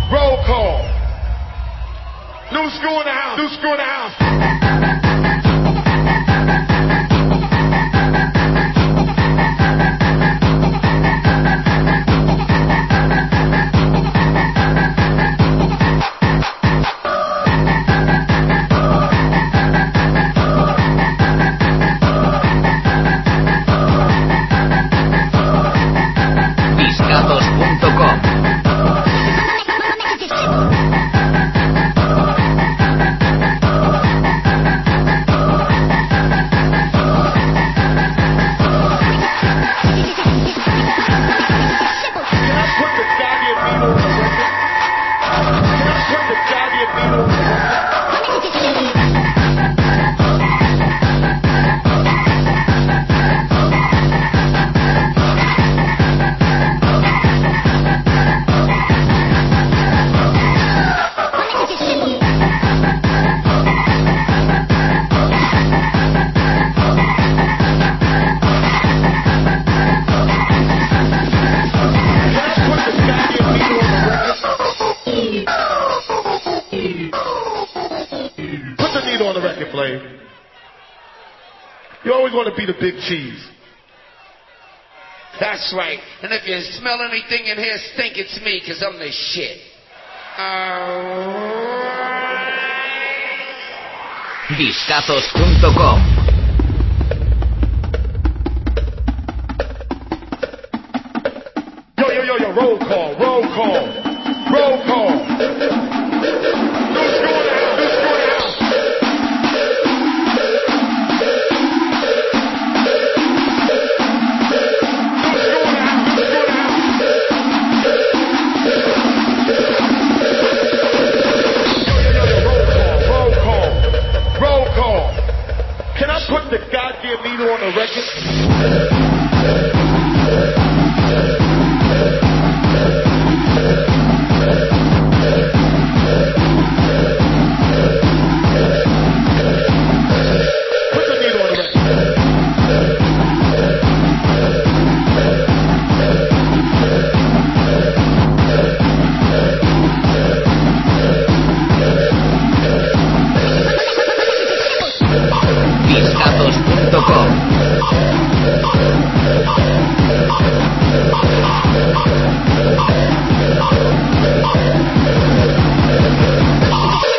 Roll call. New screw in the house. New screw in the house. Discados.com. You always want to be the big cheese. That's right. And if you smell anything in here stink, it's me, because I'm the shit. Discazos.com. Yo, roll call, roll call, roll call. Can I put the goddamn needle on the record? Discazos.com.